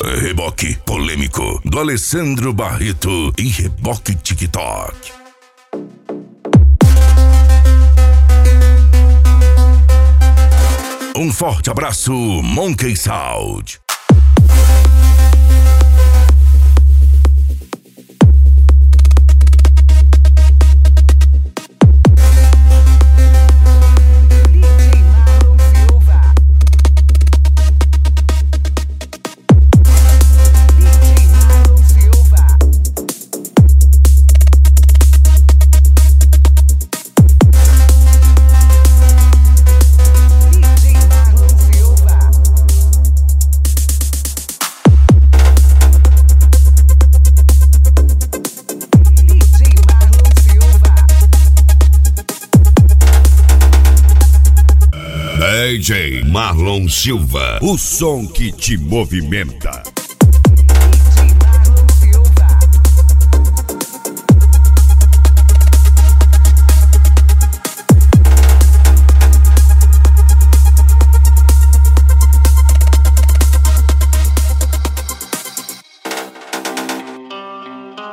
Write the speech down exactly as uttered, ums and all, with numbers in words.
Reboque polêmico do Alessandro Barreto e Reboque TikTok. Um forte abraço, Monkey Sound. D J Marlon Silva, o som que te movimenta.